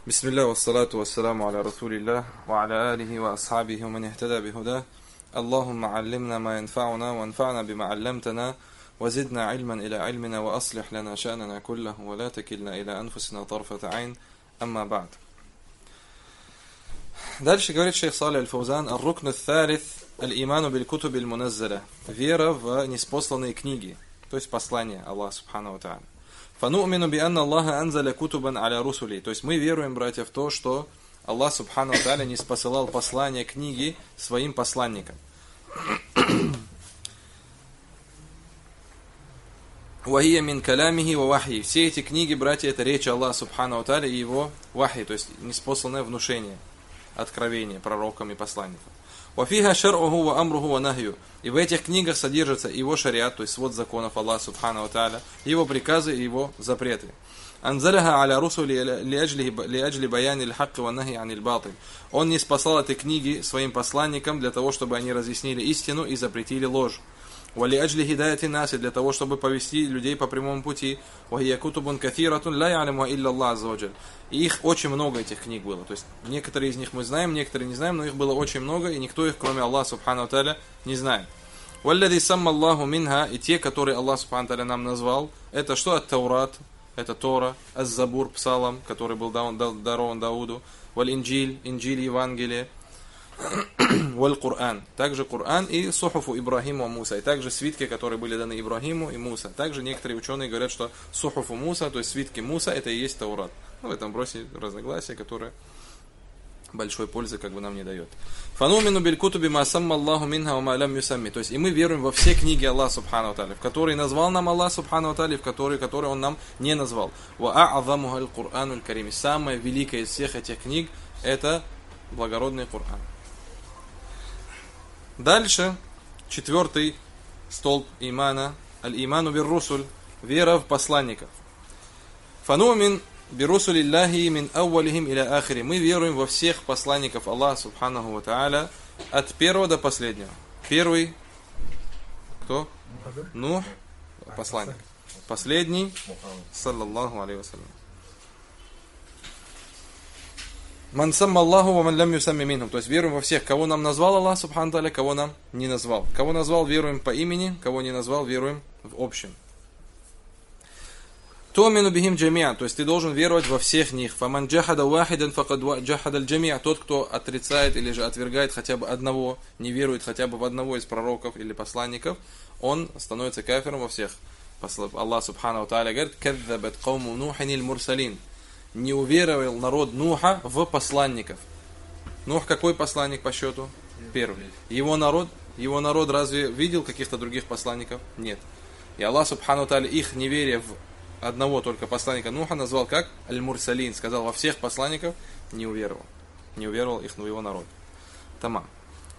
بسم الله والصلاة والسلام على رسول الله وعلى آله وأصحابه ومن اهتدى بهداه اللهم علمنا ما ينفعنا وانفعنا بما علمتنا وزدنا علما إلى علمنا وأصلح لنا شأننا كله ولا تكلنا إلى أنفسنا طرفة عين أما بعد. Дальше говорит шейх Салих аль-Фаузан: «Ар-рукн ат-талith аль-иману биль-кутуб аль-муназзаля». Вера в неспосланные книги, то есть послания Аллаха субхану ва тааля. «Фану'мину би анна Аллаха анзаля кутубан аля русули». То есть мы веруем, братья, в то, что Аллах субхану ва тааля не спосылал послания, книги своим посланникам. «Вахия мин калямихи ва вахи». Все эти книги, братья, это речь Аллаха субхану ва тааля и его вахи, то есть неспосланное внушение, откровение пророкам и посланникам. «Вафиха шар'уху ва амруху ва нахью». И в этих книгах содержится его шариат, то есть свод законов Аллаха субхану ва тааля, его приказы и его запреты. «Анзаляха аля русули лиаджли баяни л-хакки ва нахи аниль батиль». Он не спасал эти книги своим посланникам для того, чтобы они разъяснили истину и запретили ложь. «Валиаджли хидаяти наси», для того, чтобы повести людей по прямому пути. «Вахия кутубун кафиратун ла я'ламуха илля Аллах азза ва джаль». И их очень много, этих книг было. То есть некоторые из них мы знаем, некоторые не знаем, но их было очень много, и никто их, кроме Аллаха субхану ва тааля, не знает. «Валлади самма Аллаху минха», и те, которые Аллах субхану ва тааля нам назвал, это что? Ат-Таурат, это Тора, Аз-Забур, Псалом, который был дарован Дауду, «Валь-Инджиль», Инджиль, Евангелие, «Валь-Кур'ан», также Кур'ан и «Сухуфу Ибрахиму и Муса», и также свитки, которые были даны Ибрахиму и Муса. Также некоторые ученые говорят, что «Сухуфу Муса», то есть свитки Муса, это и есть Таурат. В этом вопросе разногласия, которые большой пользы как бы нам не дает. «Фанумину биль-кутуби ма самма Аллаху минха ва ма лям юсамми». То есть и мы веруем во все книги Аллаха субхану ва тааля, в которые назвал нам Аллах субхану ва тааля, и в которые Он нам не назвал. «Ва а'азамуха аль-Кур'ану аль-Карим». Самая великая из всех этих книг это благородный Кур'ан. Дальше, четвертый столб имана, аль-иману бир-русуль, вера в посланников. «Фанумин бирусулиллахи мин аувалихим иля ахири». Мы веруем во всех посланников Аллаха субханаху ва тааля от первого до последнего. Первый кто? Нух, посланник. Последний саллаллаху алейхи вассалям. «Ман самма Аллаху ва ман лям юсамми минхум». То есть веруем во всех, кого нам назвал Аллах субхану ва тааля, кого нам не назвал. Кого назвал, веруем по имени, кого не назвал, веруем в общем. «Тумину бихим джами'ан», то есть ты должен веровать во всех них. «Фаман джахада вахидан факад джахада аль-джами'а». Тот, кто отрицает или же отвергает хотя бы одного, не верует хотя бы в одного из пророков или посланников, он становится кафиром во всех. Аллах субхану ва тааля говорит: «Кадзабат кауму нухин аль-мурсалин». Не уверовал народ Нуха в посланников. Нух какой посланник по счету? Первый. Его народ разве видел каких-то других посланников? Нет. И Аллах субхану ва тааля их неверие в одного только посланника Нуха назвал как аль-мурсалин. Сказал, во всех посланников не уверовал. Не уверовал его народ. Тамам.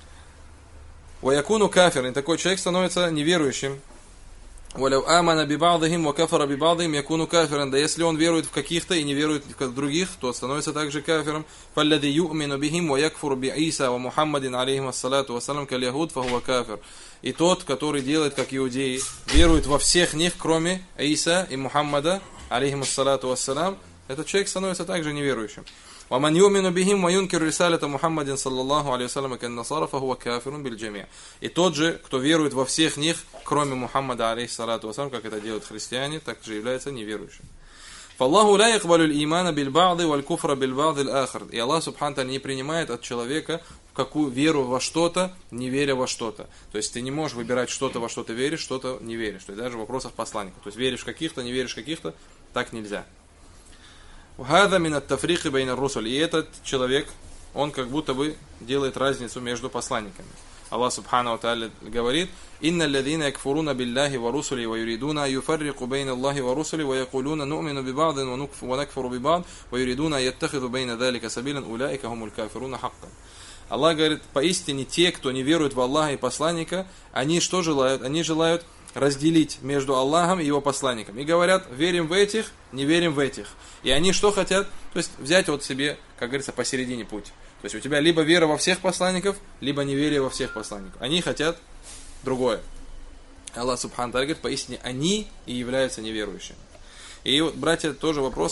«Ваякуну кафир». И такой человек становится неверующим. «Валяу амана бибадихим ва кафара бибадихим якуну кафиран». Да если он верует в каких-то и не верует в других, то становится также кафиром. «Фаллади ю'мину бихим ва якфуру би Иса ва Мухаммадин алейхим ассалату вассалам каль яхуд фахува кафир». И тот, который делает как иудеи, верует во всех них, кроме Иса и Мухаммада алейхим ассалату вассалам, этот человек становится также неверующим. «Ваман юмину бихим ва юнкиру рисалата Мухаммадин саллаллаху алейхи вассалам кан насара фахува кафирун биль джами'а». И тот же, кто верует во всех них, кроме Мухаммада алейхи салату вассалам, как это делают христиане, также является неверующим. «Фаллаху ла якбалю аль-имана биль-ба'ди валь-куфра биль-ба'ди аль-ахр». И Аллах субхану тааля не принимает от человека какую веру во что-то, не веря во что-то. То есть ты не можешь выбирать что-то, во что ты веришь, что-то не веришь. То есть даже в вопросах посланников. То есть веришь в каких-то, не веришь в каких-то, так нельзя. «Вахада мин ат-тафрики бейна ар-русуль». И этот человек, он как будто бы делает разницу между посланниками. Аллах субхану ва тааля говорит: «Инна алладhina якфуруна билляхи ва русули ва юридуна юфаррику бейна Аллахи ва русули ва якулуна ну'мину биба'дин ва накфуру биба'д ва юридуна яттахиду бейна далика сабилан улаика хумуль кафируна хаккан». Аллах говорит: поистине те, кто не верует в Аллаха и посланника, они что желают? Они желают разделить между Аллахом и его посланником. И говорят: верим в этих, не верим в этих. И они что хотят? То есть взять вот себе, как говорится, посередине путь. То есть у тебя либо вера во всех посланников, либо неверие во всех посланников. Они хотят другое. Аллах субхану тааля говорит: поистине они и являются неверующими. И вот, братья, тоже вопрос.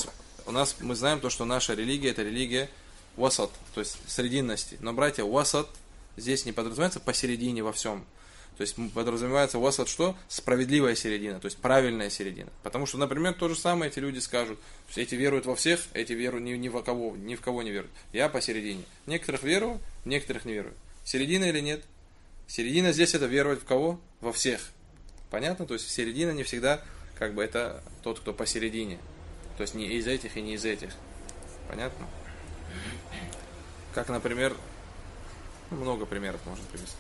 у нас, мы знаем то, что наша религия, это религия васат, то есть срединности. Но, братья, васат здесь не подразумевается посередине во всем. То есть подразумевается васат что? Справедливая середина, то есть правильная середина. Потому что, например, то же самое эти люди скажут. Эти веруют во всех, эти веруют ни в кого не веруют. Я посередине. Некоторых верую, некоторых не верую. Середина или нет? Середина здесь это веровать в кого? Во всех. Понятно? То есть середина не всегда как бы это тот, кто посередине. То есть не из этих и не из этих. Понятно? Как, например, много примеров можно привести.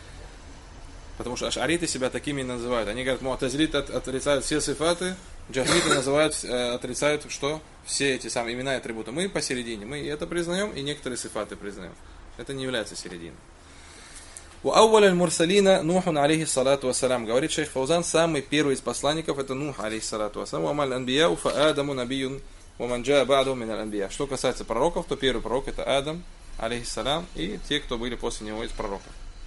Потому что аш'ариты себя такими называют. Они говорят, му'тазилиты отрицают все сифаты, джахмиты отрицают, что все эти самые имена и атрибуты. Мы посередине, мы это признаем, и некоторые сифаты признаем. Это не является серединой. У ауваля аль-мурсалина Нухун алейхиссалату вассалям. Говорит шейх Фаузан, самый первый из посланников это Нух алейхиссалату вассалям. Уамаль анбияу фа адаму набиюн ваман джаа ба'ду мин аль-анбия. Что касается пророков, то первый пророк это Адам алейхиссалям и те, кто были после него из пророков.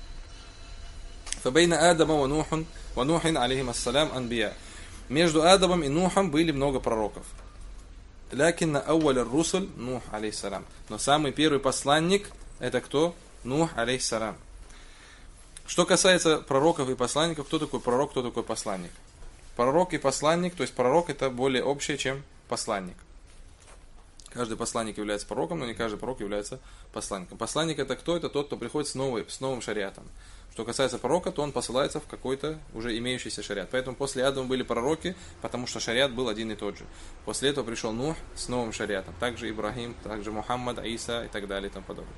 Фабейна Адама ва Нухин алейхим ассалям анбия. Между Адамом и Нухом были много пророков. Лякинна ауваль ар-русуль Нух алейхиссалям. Но самый первый посланник это кто? Нух алейхиссалям. Что касается пророков и посланников, кто такой пророк, кто такой посланник? Пророк и посланник, то есть пророк это более общее, чем посланник. Каждый посланник является пророком, но не каждый пророк является посланником. Посланник это кто? Это тот, кто приходит с новым шариатом. Что касается пророка, то он посылается в какой-то уже имеющийся шариат. Поэтому после Адама были пророки, потому что шариат был один и тот же. После этого пришел Нух с новым шариатом. Также Ибрахим, также Мухаммад, Иса и так далее и тому подобное.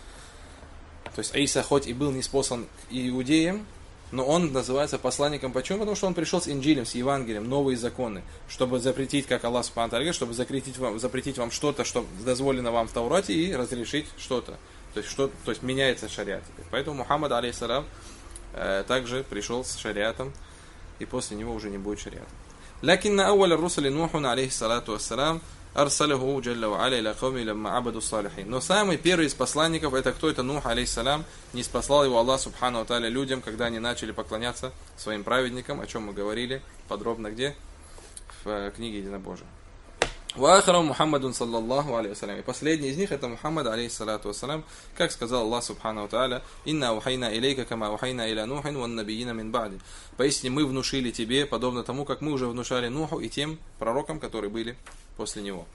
То есть Иса хоть и был неспослан к иудеям, но он называется посланником. Почему? Потому что он пришел с Инджилем, с Евангелием, новые законы, чтобы запретить, как Аллах Субхану ва Тааля, чтобы запретить вам что-то, что дозволено вам в Таурате, и разрешить что-то. То есть меняется шариат. Поэтому Мухаммад алейхиссалям также пришел с шариатом, и после него уже не будет шариата. Лакинна ауаля русали Нухун алейхиссалату вассалям арсалаху джалла ва аля иля кауми ламма абаду салихин. Но самый первый из посланников это кто? Это Нух алейхиссалям. Не спаслал его Аллах Субхану ва Тааля людям, когда они начали поклоняться своим праведникам, о чем мы говорили подробно где? В книге Единобожия. Ва ахрам Мухаммадун саллаллаху алейхи вассалям. И последний из них это Мухаммад алейхиссалату вассалям, как сказал Аллах Субхану ва Тааля: «Инна ухайна илейка кама ухайна иля Нухин ван набиина мин ба'ди». Поистине мы внушили тебе, подобно тому, как мы уже внушали Нуху и тем пророкам, которые были после него.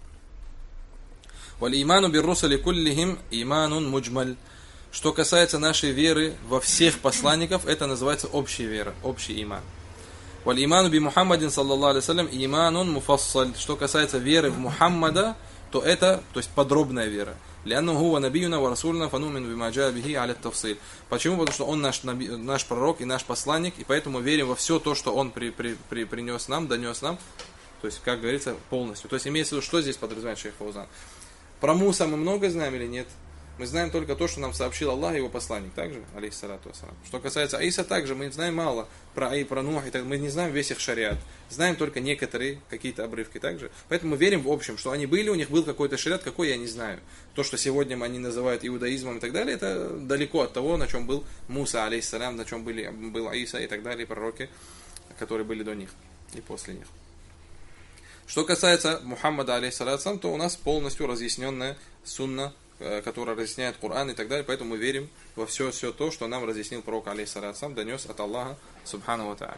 Валь иману бир русали куллихим иманун муджмаль. Что касается нашей веры во всех посланников, это называется общая вера, общий иман. Валь иману би Мухаммадин саллаллаху алейхи вассалям иманун муфассаль. Что касается веры в Мухаммада, то это, то есть подробная вера. Лянну хува набиюна ва расулна фанумин бима джаа бихи аля тафсил. Почему? Потому что он наш пророк и наш посланник, и поэтому верим во все то, что он принес нам, донес нам. То есть, как говорится, полностью. То есть, имеется в виду, что здесь подразумевает шейх Фаузан. Про Муса мы много знаем или нет? Мы знаем только то, что нам сообщил Аллах и его посланник. Также, алейхиссалату вассалам. Что касается Аиса, также мы знаем мало про Нух, и так, мы не знаем весь их шариат. Знаем только некоторые какие-то обрывки также. Поэтому мы верим в общем, что они были, у них был какой-то шариат, какой я не знаю. То, что сегодня они называют иудаизмом и так далее, это далеко от того, на чем был Муса, алейхиссалям, на чем был Аиса и так далее, пророки, которые были до них и после них. Что касается Мухаммада, алейхиссалям, то у нас полностью разъясненная сунна, которая разъясняет Коран и так далее, поэтому мы верим во все то, что нам разъяснил пророк, алейхиссалям, донес от Аллаха, субхану ва тааля.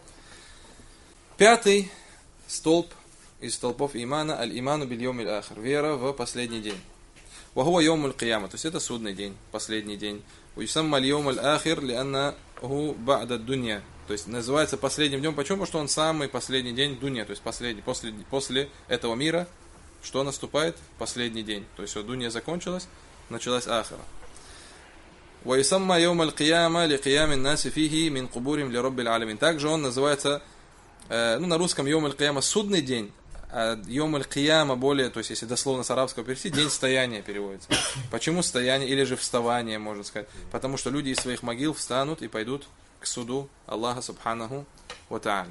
Пятый столб из столпов имана, аль-иману биль йомиль ахир, вера в последний день. Вахуа йомуль кияма, то есть это судный день, последний день. Уйсамма аль-йомуль ахир, лианнаху ба'да дунья. То есть называется последним днем. Почему? Потому что он самый последний день дунья, то есть последний, после этого мира, что наступает? Последний день. То есть вот дунья закончилась, началась ахира. Вайсамма йомаль кияма ли киямин наси фихи мин кубурим ли роббиль алямин. Также он называется, на русском йомаль кияма судный день, а йомаль кияма более, то есть если дословно с арабского перевести, день стояния переводится. Почему стояние или же вставание, можно сказать? Потому что люди из своих могил встанут и пойдут к суду Аллаха субханаху ва тааля.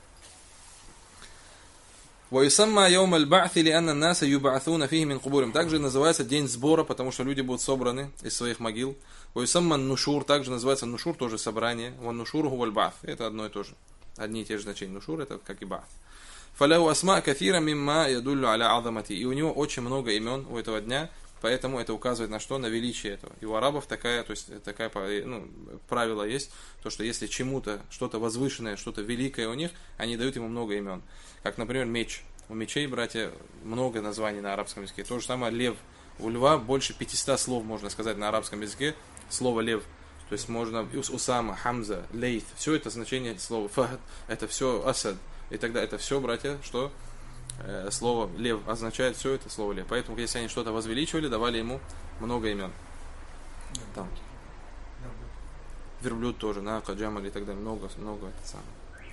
وَيُسَمَّى يَوْمَ الْبَعْثِ لِأَنَّ النَّاسَ يُبْعَثُونَ فِيهِ مِنْ قُبُورِهِمْ. Также называется день сбора, потому что люди будут собраны из своих могил. وَيُسَمَّى النُّشُورِ. Также называется нушур, тоже собрание. وَالنُّشُورُ هُوَ الْبَعْث. Это одно и то же. Одни и те же значения. Нушур это как и ба'th. фаляу асма кафира мимма ядуллю аля азамати. И у него очень много имен у этого дня, поэтому это указывает на что? На величие этого. И у арабов такая правило есть, то что если чему-то что-то возвышенное, что-то великое у них, они дают ему много имен. Как, например, меч. У мечей, братья, много названий на арабском языке. То же самое лев. У льва больше 500 слов можно сказать на арабском языке. Слово лев. То есть можно Усама, Хамза, Лейт. Все это значение слова Фахд. Это все Асад. И тогда это все, братья, что слово лев означает все это слово лев. Поэтому, если они что-то возвеличивали, давали ему много имен. Там. Верблюд тоже, Нака, Джамаль и так далее. Много это самое.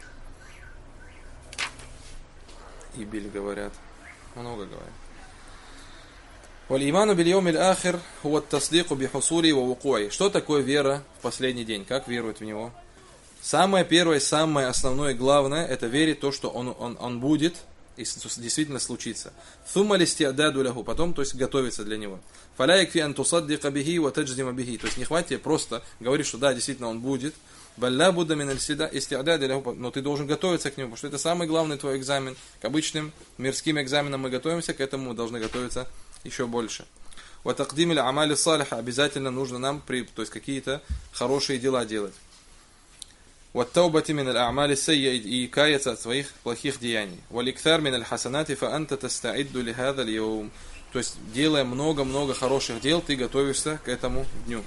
Ибиль говорят. Много говорят. وَالْإِيمَانُ بِالْيَوْمِ الْآخِرِ هُوَ التَّصْدِيقُ بِحُصُولِهِ وَوُقُوعِهِ. Что такое вера в последний день? Как веруют в него? Самое первое, самое основное, главное, это верить в то, что он будет и действительно случится. ثُمَّ الْإِسْتِعْدَادُ لَهُ. Потом, то есть, готовиться для него. فَلَا يَكْفِي أَن تُصَدِّقَ بِهِ وَتَجْزِمَ بِهِ. То есть, не хватит тебе просто говорить, что да, действительно он будет. بَلْ لَا بُدَّ مِنَ الْإِسْتِعْدَادِ لَهُ. Но ты должен готовиться к нему, потому что это самый главный твой экзамен. К обычным мирским экзаменам мы готовимся, к этому мы должны готовиться еще больше. وَتَقْدِيمِ الْأَعْمَالِ الصَّالِحَةِ. Обязательно нужно нам, то есть, какие-то хорошие дела делать. وَالتَّوْبَةِ مِنَ الْأَعْمَالِ السَّيِّئَةِ. И каяться от своих плохих деяний. وَالْإِكْثَارِ مِنَ الْحَسَنَاتِ فَأَنْتَ تَسْتَعِدُّ لِهَذَا الْيَوْمِ. То есть, делая много-много хороших дел, ты готовишься к этому дню.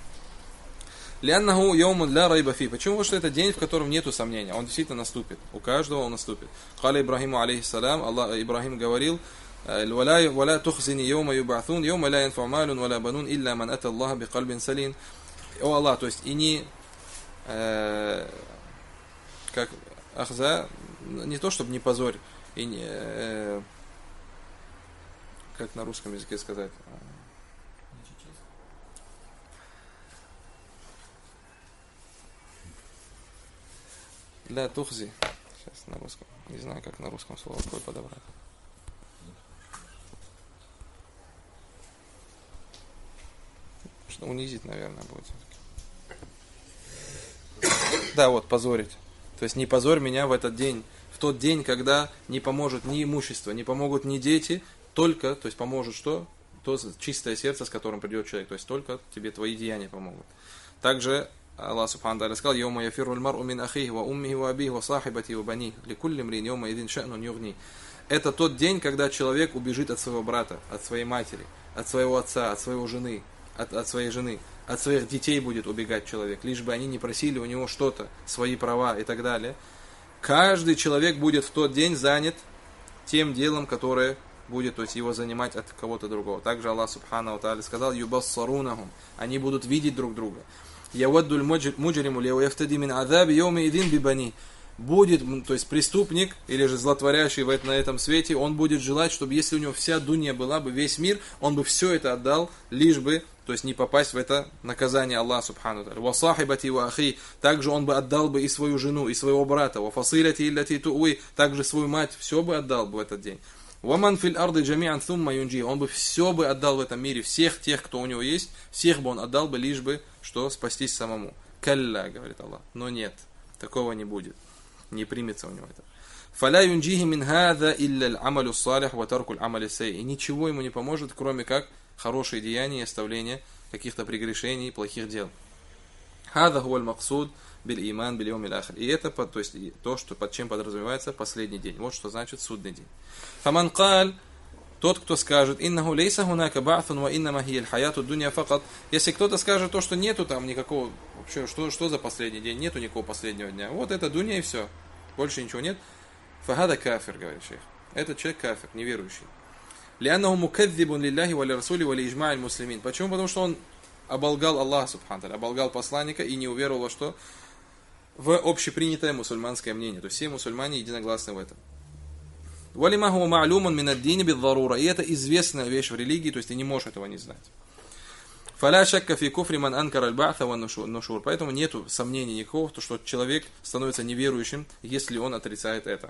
لأنه يوم لا ريب فيه. Почему? Потому что это день, в котором нету сомнения. Он действительно наступит. У каждого он наступит. قال إبراهيم عليه السلام. Ибрахим говорил: ولا تخزني يوم يبعثون يوم لا ينفع مال ولا بنون إلا من أتى الله بقلب سليم. О Аллах, то есть и не как ахза, не то чтобы не позорь, и не как на русском языке сказать. Ля тухзи. Сейчас на русском. Не знаю, как на русском слово какое подобрать. Что унизить, наверное, будет все-таки. Да, вот, позорить. То есть не позорь меня в этот день. В тот день, когда не поможет ни имущество, не помогут ни дети, только, то есть поможет что? То чистое сердце, с которым придет человек. То есть только тебе твои деяния помогут. Также Аллах Субхану ва Тааля сказал: «Йома яфирру аль-мар'у мин ахихи ва уммихи ва абихи ва сахибати ва бани ликулли мрин йома идин ша'нун югни». Это тот день, когда человек убежит от своего брата, от своей матери, от своего отца, от своей жены, от своей жены, от своих детей будет убегать человек, лишь бы они не просили у него что-то, свои права и так далее. Каждый человек будет в тот день занят тем делом, которое будет, то есть его занимать от кого-то другого. Также Аллах Субхану ва Тааля сказал: «Юбассарунахум». Они будут видеть друг друга. «Яваддуль муджриму лиу яфтади мин азаби йоми идин бибани». Будет, то есть преступник, или же злотворящий на этом свете, он будет желать, чтобы если у него вся дунья была бы, весь мир, он бы все это отдал, лишь бы, то есть не попасть в это наказание Аллаха Субхану ва Тааля. «Ва сахибати ва ахи». Также он бы отдал бы и свою жену, и своего брата. «Ва фасиляти иллати ту'уи». Также свою мать, все бы отдал бы в этот день. «Ваман фил арды джами'ан сумма юнджи». Он бы все бы отдал в этом мире, всех тех, кто у него есть, всех бы он отдал бы, лишь бы, что спастись самому. «Калля», говорит Аллах. Но нет, такого не будет. Не примется у него это. «Фаля юнджихи мин хаза илля аль-амалю ссалих ва тарку аль-амали сай». И ничего ему не поможет, кроме как хорошие деяния и оставление каких-то прегрешений, плохих дел. «Хаза хуа аль-максуд биль-иман биль-йом аль-ахир». И это то есть то, что под чем подразумевается последний день. Вот что значит судный день. «Фаман каль». Тот, кто скажет: «Иннаху лейса хунака ба'фун ва иннама хия аль-хаяту дунья факат». Если кто-то скажет то, что нету там никакого, вообще, что за последний день, нету никакого последнего дня. Вот это дунья и все. Больше ничего нет. Фахада кафир, говорит шейх. Этот человек кафир, неверующий. «Лианнаху мукадзибун лилляхи ва лирасули ва лииджма' аль-муслимин». Почему? Потому что он оболгал Аллаха Субхану ва Тааля, оболгал посланника и не уверовал во что? В общепринятое мусульманское мнение. То есть все мусульмане единогласны в этом. «Валима хуа ма'лумун мин ад-дини бид-дарура». И это известная вещь в религии, то есть ты не можешь этого не знать. «Фаля шакка фи куфри ман анкара аль-ба'тха ва нушур». Поэтому нету сомнений никакого, что человек становится неверующим, если он отрицает это.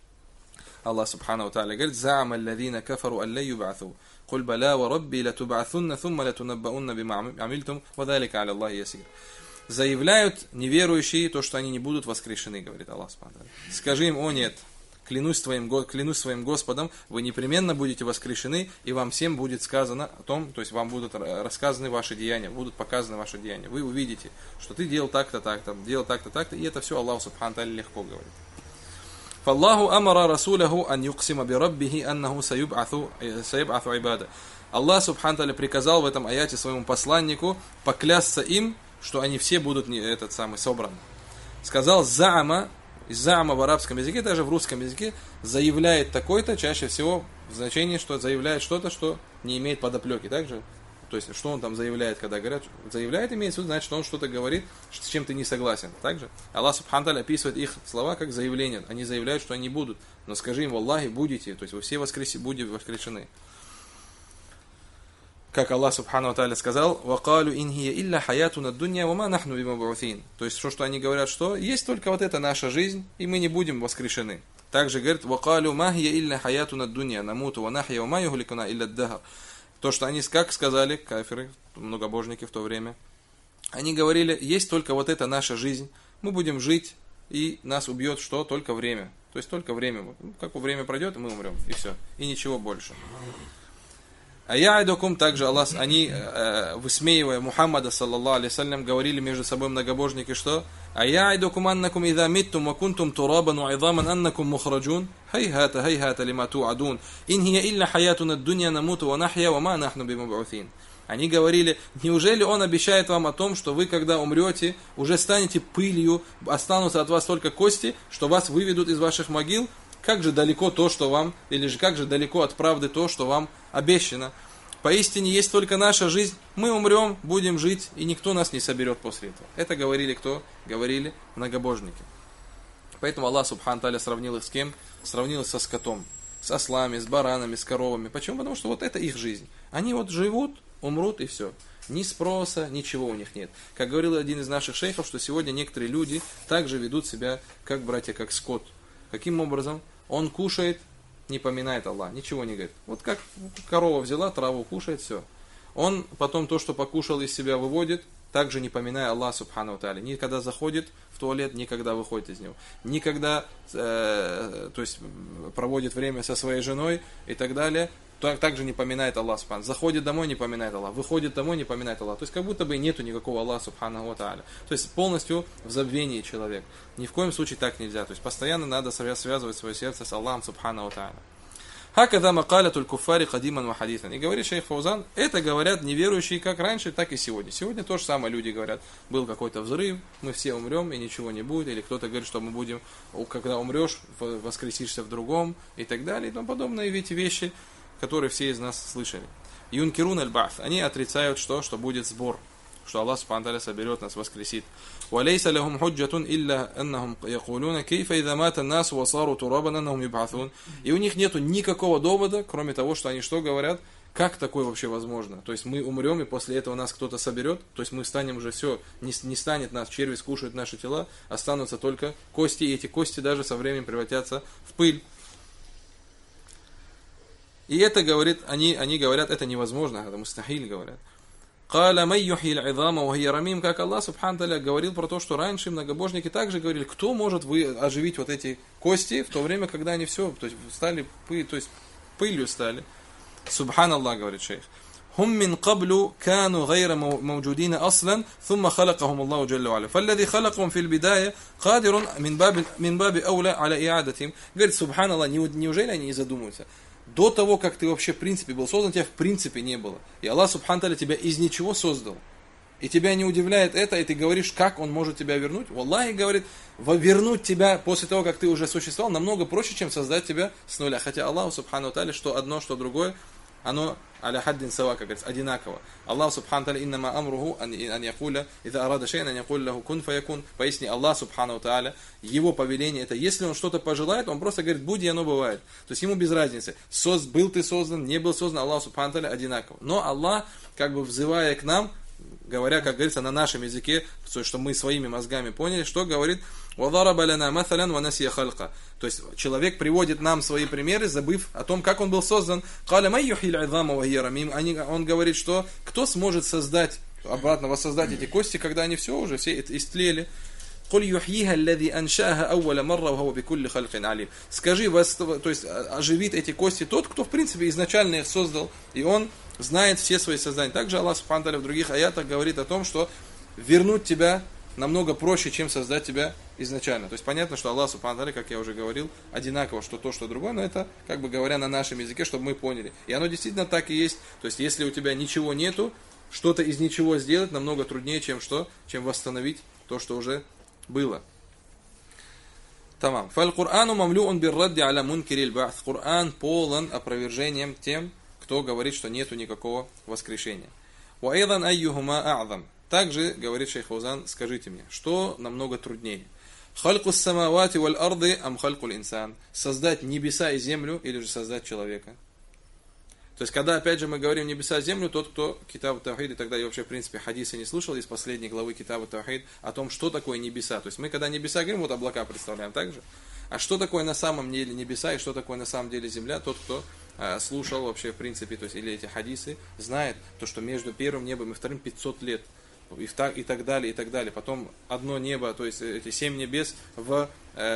Аллах Субхану ва Тааля говорит: «За'ама аллазина кафару алла юб'ату. Куль бала ва рабби латуб'атунна thumma латунаббаунна бима амильтум ва залика аля Аллахи ясир». Заявляют неверующие то, что они не будут воскрешены, говорит Аллах Субхану ва Тааля. Скажи им: «О нет, клянусь своим Господом, вы непременно будете воскрешены, и вам всем будет сказано о том, то есть вам будут рассказаны ваши деяния, будут показаны ваши деяния. Вы увидите, что ты делал так-то, так-то, делал так-то, так-то, и это все Аллах Субхану Тааля легко говорит. Фаллаху амара расулаху ан юксима би раббихи аннаху саюб'ату ибада. Аллах Субхану Тааля приказал в этом аяте своему посланнику поклясться им, что они все будут собраны. Сказал заама, из заама в арабском языке, даже в русском языке, заявляет такой-то, чаще всего в значении, что заявляет что-то, что не имеет подоплеки. Также, то есть, что он там заявляет, когда говорят, заявляет, имеется в виду, значит, что он что-то говорит, с чем ты не согласен. Также Аллах Субхану Тааля описывает их слова как заявление. Они заявляют, что они будут, но скажи им, валлахи, будете, то есть вы все будете воскрешены. Как Аллах Субхану Тааля сказал, وَقَالُوا إِنْ هِيَ إِلَّا حَيَاتُنَا الدُّنْيَا وَمَا نَحْنُ بِمَبْعُوثِينَ. То есть, что они говорят, что есть только вот эта наша жизнь, и мы не будем воскрешены. Также говорит, وَقَالُوا مَا هِيَ إِلَّا حَيَاتُنَا الدُّنْيَا نَمُوتُ وَنَحْيَا وَمَا يُهْلِكُنَا إِلَّا الدَّهْرُ. То, что они, как сказали кафиры, многобожники в то время, они говорили, есть только вот эта наша жизнь, мы будем жить, и нас убьет что? Только время. То есть, только время. Как время пройдет, мы умрем, и все. И ничего больше. А я'идукум, также Аллах, они, высмеивая Мухаммада, саллаллаху алейхи вассалям, говорили между собой многобожники, что «А я'идукум аннакум идha миттум ва кунтум турабан ва идаман аннакум мухраджун, хайхата лима ту'адун, ин хия илля хаятуна дунья намуту ва нахья ва ма нахну бимаб'утин». Они говорили, неужели он обещает вам о том, что вы, когда умрете, уже станете пылью, останутся от вас только кости, что вас выведут из ваших могил? Как же далеко то, что вам, или же как же далеко от правды то, что вам обещано. Поистине есть только наша жизнь, мы умрем, будем жить, и никто нас не соберет после этого. Это говорили кто? Говорили многобожники. Поэтому Аллах Субхану Тааля сравнил их с кем? Сравнил их со скотом, с ослами, с баранами, с коровами. Почему? Потому что вот это их жизнь. Они вот живут, умрут и все. Ни спроса, ничего у них нет. Как говорил один из наших шейхов, что сегодня некоторые люди также ведут себя, как братья, как скот. Каким образом? Он кушает, не поминает Аллах, ничего не говорит. Вот как корова взяла, траву кушает, все. Он потом то, что покушал, из себя выводит, также не поминая Аллах Субхану Тааля. Никогда заходит в туалет, никогда выходит из него. Никогда то есть, проводит время со своей женой и так далее. Также не поминает Аллах Субхану. Заходит домой, не поминает Аллах. Выходит домой, не поминает Аллах. То есть, как будто бы нету никакого Аллаха Субхану Тааля. То есть, полностью в забвении человек. Ни в коем случае так нельзя. То есть, постоянно надо связывать свое сердце с Аллахом Субхану Тааля. Хакада макалятуль куффари кадиман ва хадитан. И говорит шейх Фаузан, это говорят неверующие как раньше, так и сегодня. Сегодня то же самое люди говорят. Был какой-то взрыв, мы все умрем и ничего не будет. Или кто-то говорит, что мы будем, когда умрешь, воскресишься в другом и так далее. И тому подобные вещи, которые все из нас слышали. Юнкирун аль-ба'th. Они отрицают что будет сбор. Что Аллах Субхану Тааля соберет нас, воскресит. وَلَيْسَ لَهُمْ حُجَّةٌ إِلَّا أَنَّهُمْ يَقُولُونَ كَيْفَ إِذَا مَاتَ النَّاسُ وَصَارُوا تُرَابًا أَنَّهُمْ يُبْعَثُونَ. И у них нету никакого довода, кроме того, что они что говорят? Как такое вообще возможно? То есть мы умрем, и после этого нас кто-то соберет, то есть мы станем уже все, не станет нас, черви скушают наши тела, останутся только кости, и эти кости даже со временем превратятся в пыль. И это говорит, они говорят, это невозможно, это мустахиль говорят. Каля май юхиль идама ва хия рамим, как Аллах Субхану Тааля говорил про то, что раньше многобожники также говорили, кто может оживить вот эти кости в то время, когда они все, то есть стали пылью стали. Субханаллах, говорит шейх. هم من قبل كانوا غير موجودين أصلا ثم خلقهم الله جل وعلا فالذي خلقهم في البداية قادر من باب أولى على إعادتهم. Говорит, субханаллах, неужели они не задумываются? До того, как ты вообще в принципе был создан, тебя в принципе не было. И Аллах Субхану Тааля тебя из ничего создал. И тебя не удивляет это, и ты говоришь, как он может тебя вернуть. Аллах говорит, вернуть тебя после того, как ты уже существовал, намного проще, чем создать тебя с нуля. Хотя Аллах Субхану Тааля, что одно, что другое, оно аля хаддин сава, как говорится, одинаково. Аллах Субхану Тааля, иннама амруху ан якуля, ида арада шейн, ан якуля лаху кун фаякун. Поясни, Аллах Субхану Тааля, его повеление, это если он что-то пожелает, он просто говорит, будь, и оно бывает. То есть ему без разницы, был ты создан, не был создан, Аллах Субхану Тааля одинаково. Но Аллах, как бы взывая к нам, говоря, как говорится, на нашем языке, что мы своими мозгами поняли, что говорит, وَضَرَبَ لَنَا مَثَلًا وَنَسِيَ خَلْقًا. То есть человек приводит нам свои примеры, забыв о том, как он был создан. قَالَ مَنْ يُحْيِي الْعِظَامَ وَهِيَ رَمِيمٌ. Он говорит, что кто сможет создать, обратно воссоздать эти кости, когда они все истлели. «Куль юхьиха аллади аншаха ауаля марра ва хуа бикулли халькин алим». Скажи, то есть оживит эти кости тот, кто в принципе изначально их создал, и он знает все свои создания. Также Аллах Субхану ва Тааля в других аятах говорит о том, что вернуть тебя намного проще, чем создать тебя изначально. То есть понятно, что Аллах Субхану ва Тааля, как я уже говорил, одинаково, что то, что другое, но это, как бы говоря на нашем языке, чтобы мы поняли. И оно действительно так и есть. То есть если у тебя ничего нету, что-то из ничего сделать намного труднее, чем что? Чем восстановить то, что уже было. Тамам. Фаль-Курану мамлюун бир-радди аля мункириль ба'th. Куран полон опровержением тем, кто говорит, что нету никакого воскрешения. Ва айдан айюхума а'зам. Также, говорит шейх Фаузан, скажите мне, что намного труднее? Халькус самавати валь арды ам халькуль инсан. Создать небеса и землю или же создать человека? То есть, когда, опять же, мы говорим небеса и землю, тот, кто Китаб Таухид и так далее, вообще, в принципе, хадисы не слушал из последней главы Китаба Таухид о том, что такое небеса. То есть, мы, когда небеса говорим, вот облака представляем также. А что такое на самом деле небеса и что такое на самом деле земля, тот, кто слушал вообще, в принципе, то есть, или эти хадисы, знает то, что между первым небом и вторым 500 лет. И так далее, и так далее. Потом одно небо, то есть эти 7 небес в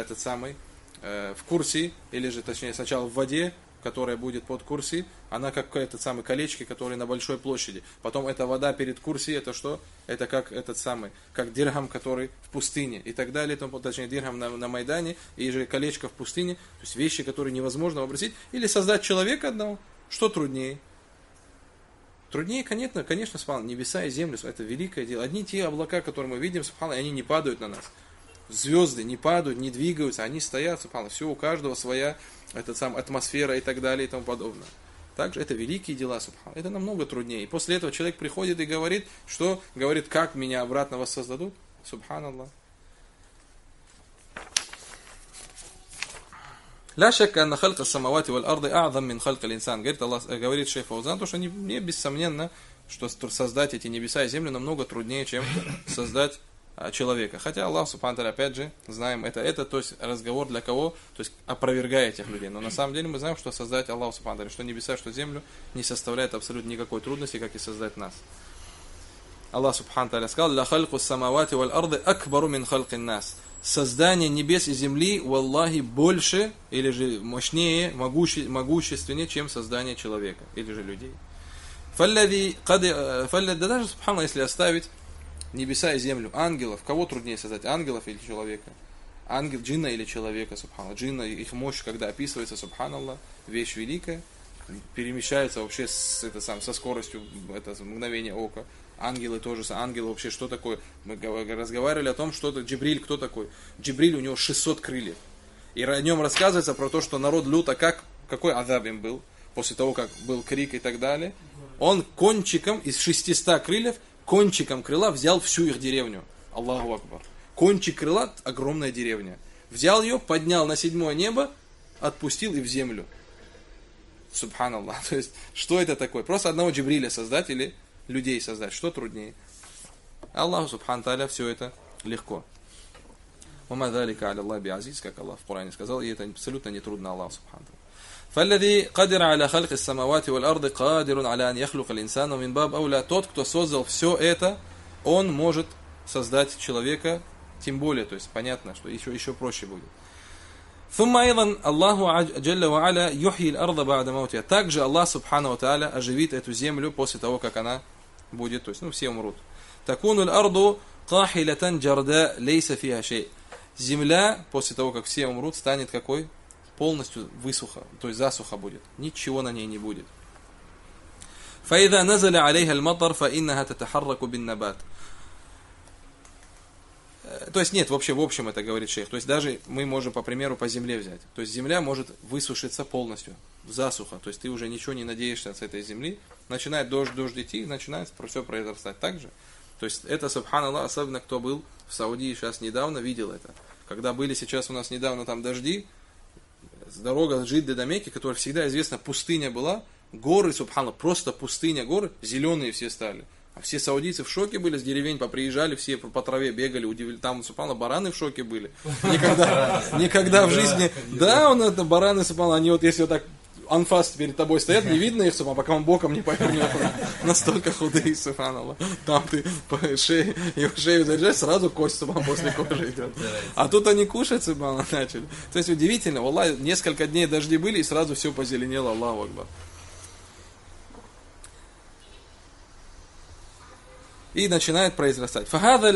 в Курси, или же, точнее, сначала в воде, которая будет под Курси, она как этот самый колечки, которые на большой площади. Потом эта вода перед Курси, это что? Это как как дирхам, который в пустыне, и так далее, точнее, дирхам на Майдане, и же колечко в пустыне, то есть вещи, которые невозможно вообразить. Или создать человека одного, что труднее? Труднее, конечно, субхана, небеса и землю, это великое дело. Одни те облака, которые мы видим, субхана, они не падают на нас. Звезды не падают, не двигаются, они стоят, субхана, все у каждого своя атмосфера и так далее и тому подобное. Также это великие дела, субхана. Это намного труднее. И после этого человек приходит и говорит, как меня обратно воссоздадут? Субханаллах. Ла шакка анна халка самавати валь арды а'зам мин халка линсан. Говорит шейх Фаузан, что не бессомненно, что создать эти небеса и землю намного труднее, чем создать человека. Хотя Аллах Субхану ва Тааля, опять же, знаем, это то есть разговор для кого? То есть опровергая этих людей. Но на самом деле мы знаем, что создать Аллах Субхану ва Тааля, что небеса, что землю, не составляет абсолютно никакой трудности, как и создать нас. Аллах Субхану ва Тааля сказал: «Ла халку самавати валь арды акбару мин халкин нас». Создание небес и земли, валлахи, больше, или же мощнее, могущественнее, чем создание человека, или же людей. Даже, субхана, если оставить небеса и землю, ангелов, кого труднее создать, ангелов или человека? Ангел, джинна или человека, субхана. Джинна, их мощь, когда описывается, субханаллах, вещь великая, перемещается вообще со скоростью мгновения ока. Ангелы тоже, ангелы вообще что такое? Мы разговаривали о том, что это Джибриль, кто такой? Джибриль, у него 600 крыльев. И о нем рассказывается про то, что народ Люта, какой азаб им был, после того, как был крик и так далее. Он кончиком из 600 крыльев, кончиком крыла взял всю их деревню. Аллаху Акбар. Кончик крыла, огромная деревня. Взял ее, поднял на 7 небо, отпустил и в землю. Субханаллах. То есть, что это такое? Просто одного Джибриля создать или людей создать? Что труднее? Аллаху Субхану ва Тааля все это легко. Ума залика аля Аллах би'азиз, как Аллах в Коране сказал, и это абсолютно не трудно Аллаху Субхану ва Тааля. فالذي قدر على خلق السماوات والأرض قادر على أن يخلق الإنسان ومن باب أولى. Тот, кто создал все это, он может создать человека, тем более, то есть понятно, что еще проще будет. ثم أيضا الله جل وعلا يحيي الأرض بعد موتها. Также Аллах Субхану ва Тааля оживит эту землю после того, как она будет, то есть, все умрут. تكون الأرض قاحلة جرداء ليس فيها شيء. Земля после того, как все умрут, станет какой? Полностью высуха, то есть засуха будет. Ничего на ней не будет. فإذا نزل عليها المطر فإنها تتحرك بالنبات. То есть нет, в общем это говорит шейх. То есть даже мы можем, по примеру, по земле взять. То есть земля может высушиться полностью, засуха. То есть ты уже ничего не надеешься с этой земли. Начинает дождь идти, начинает все произрастать так же. То есть это, субханаллах, особенно кто был в Саудии сейчас недавно, видел это. Когда были сейчас у нас недавно там дожди, дорога с Джидды до Мекки, которая всегда известна, пустыня была, горы, субханаллах, просто пустыня, горы, зеленые все стали. А все саудийцы в шоке были, с деревень поприезжали, все по траве бегали, удивили. Там, субханаллах, бараны в шоке были. Никогда в жизни. Да, бараны, субханаллах, они вот если вот так анфас перед тобой стоят, не видно их, пока он боком не повернет. Настолько худые, субханаллах. Там ты по шее, его шею заряжаешь, сразу кость после кожи идет. А тут они кушать, субханаллах, начали. То есть удивительно, валлах, несколько дней дожди были, и сразу все позеленело, Аллаху акбар. И начинает произрастать. То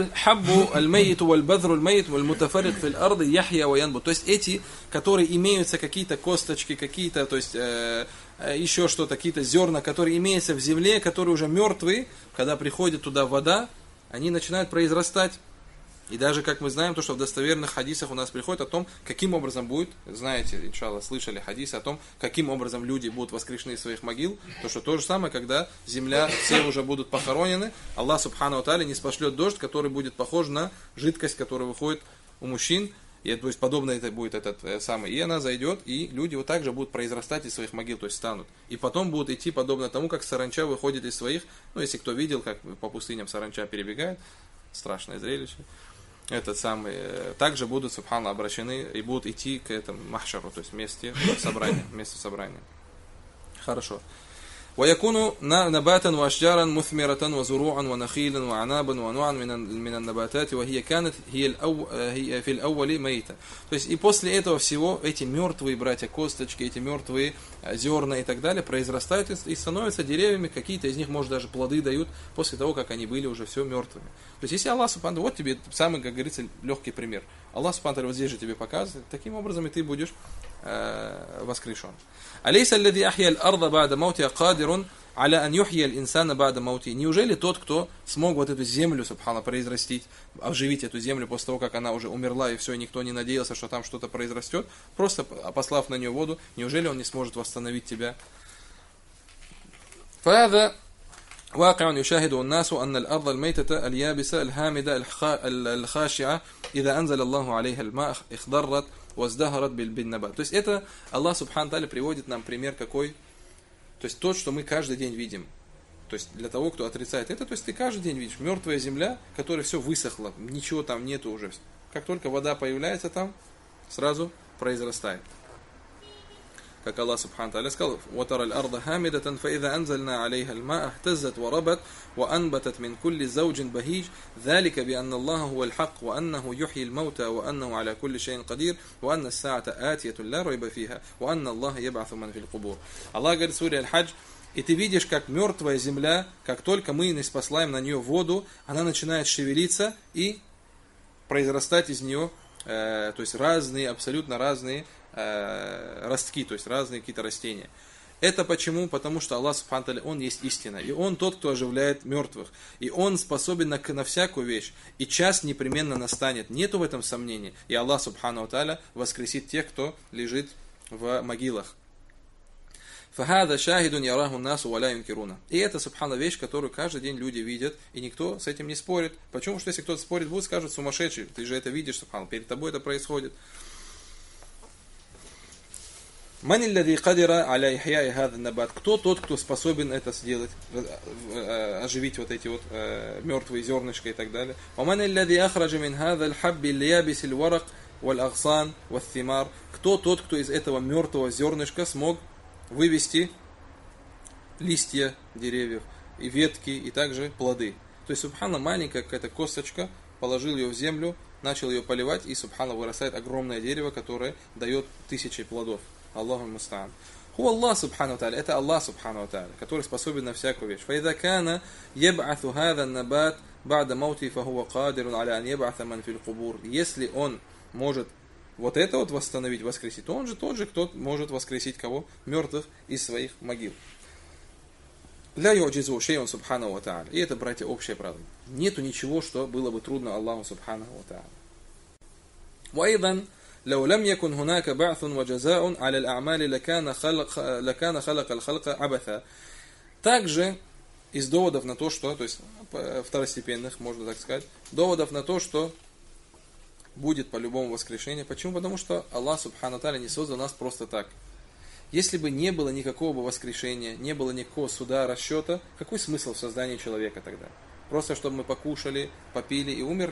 есть эти, которые имеются какие-то косточки, какие-то, то есть еще что-то, какие-то зерна, которые имеются в земле, которые уже мертвые, когда приходит туда вода, они начинают произрастать. И даже, как мы знаем, то, что в достоверных хадисах у нас приходит о том, каким образом будет, знаете, иншаллах, слышали хадисы о том, каким образом люди будут воскрешены из своих могил, то, что то же самое, когда земля, все уже будут похоронены, Аллах Субхану ва Тааля не спошлет дождь, который будет похож на жидкость, которая выходит у мужчин, и, то есть подобно это будет этот самый, и она зайдет, и люди вот так же будут произрастать из своих могил, то есть станут. И потом будут идти подобно тому, как саранча выходит из своих, ну, если кто видел, как по пустыням саранча перебегает, страшное зрелище. Этот самый, также будут, субхана, обращены и будут идти к этому махшару, то есть месте собрания. Хорошо. ويكون نباتا وأشجارا مثمرة وزروعا ونخيلا وعنابا ونوعا من النباتات وهي كانت هي في الأول ميتة. То есть и после этого всего эти мертвые, братья, косточки, эти мертвые зерна и так далее произрастают и становятся деревьями, какие-то из них, может, даже плоды дают после того, как они были уже все мертвыми. То есть если Аллах Субхану, вот тебе самый, как говорится, легкий пример. Аллах Субхану вот здесь же тебе показывает, таким образом и ты будешь воскрешен. Алейса аллади ахья аль-арда ба'да маутиха кадирун аля ан юхья аль-инсана ба'да маутихи. Неужели тот, кто смог вот эту землю, субхана, произрастить, оживить эту землю после того, как она уже умерла, и все, и никто не надеялся, что там что-то произрастет, просто послав на нее воду, неужели он не сможет восстановить тебя? فهذا واقع يشاهد الناس أن الأرض الميتة اليابسة الهامدة الخاشعة إذا أنزل الله عليها الماء اخضرت وازدهرت بالنبات. То есть это Аллах Субхану Тааля приводит нам пример какой? То есть тот, что мы каждый день видим. То есть для того, кто отрицает это, то есть ты каждый день видишь мертвая земля, которая все высохла, ничего там нету уже. Как только вода появляется там, сразу произрастает. Как Аллах Субхану Тааля сказал: وَتَرَى الْأَرْضَ هَامِدَةً فَإِذَا أَنزَلْنَا عَلَيْهَا الْمَاءَ اهْتَزَّتْ وَرَبَتْ وَأَنْبَتَتْ مِنْ كُلِّ زَوْجٍ بَهِيجٍ ذَلِكَ بِأَنَّ اللَّهَ هُوَ الْحَقُّ وَأَنَّهُ يُحْيِي الْمَوْتَى وَأَنَّهُ عَلَى كُلِّ شَيْءٍ قَدِيرٌ وَأَنَّ السَّاعَةَ آتِيَةٌ لَا رَيْبَ فِيهَا وَأَنَّ اللَّهَ يَبْعَثُ مَنْ فِي الْقُبُورِ. Аллах говорит в суре Аль-Хадж: и ты видишь, как мертвая земля, как только мы ниспослаем на нее воду, она начинает шевелиться и произрастать из нее, то есть разные, абсолютно разные ростки, то есть разные какие-то растения. Это почему? Потому что Аллах Субхану Тааля, Он есть истина. И Он тот, кто оживляет мертвых. И Он способен на всякую вещь. И час непременно настанет. Нету в этом сомнений. И Аллах Субхану Тааля воскресит тех, кто лежит в могилах. فَهَذَا شَاهِدٌ يَرَاهُ النَّاسُ وَلَا يُنْكِرُونَ. И это, субхана, вещь, которую каждый день люди видят, и никто с этим не спорит. Почему? Что если кто-то спорит, будет, скажут: сумасшедший, ты же это видишь, субхана, перед тобой это происходит. Ман аллади кадира аля ихьяи хаза набат. Кто тот, кто способен это сделать, оживить вот эти вот мертвые зернышки и так далее. Ман аллади ахраджа мин хаза аль-хабби аль-ябис аль-варак валь-агсан валь-thимар. Кто тот, кто из этого мертвого зернышка смог вывести листья деревьев и ветки и также плоды. То есть, субхана, маленькая какая-то косточка, положил ее в землю, начал ее поливать, и, субхана, вырастает огромное дерево, которое дает тысячи плодов. Аллаху муста'ан. Ху Аллах Субхану Тааля. Это Аллах Субхану Тааля, который способен на всякую вещь. فإذا كان يبعث هذا النبات بعد موته فهو قادر على أن يبعث من في القبور. Если он может вот это вот восстановить, воскресить, то он же тот же, кто может воскресить кого? Мертвых из своих могил. لا يعجزه شيء سبحانه وتعالى. И это, братья, общее правило. Нету ничего, что было бы трудно Аллаху Субхану Тааля. وأيضا لو لم يكن هناك بعث وجزاء على الأعمال لكان خلق الخلق عبثا. Также из доводов на то, что, то есть второстепенных, можно так сказать, доводов на то, что будет по-любому воскрешение. Почему? Потому что Аллах Субхану Тааля не создал нас просто так. Если бы не было никакого воскрешения, не было никакого суда, расчета, какой смысл в создании человека тогда? Просто чтобы мы покушали, попили и умерли?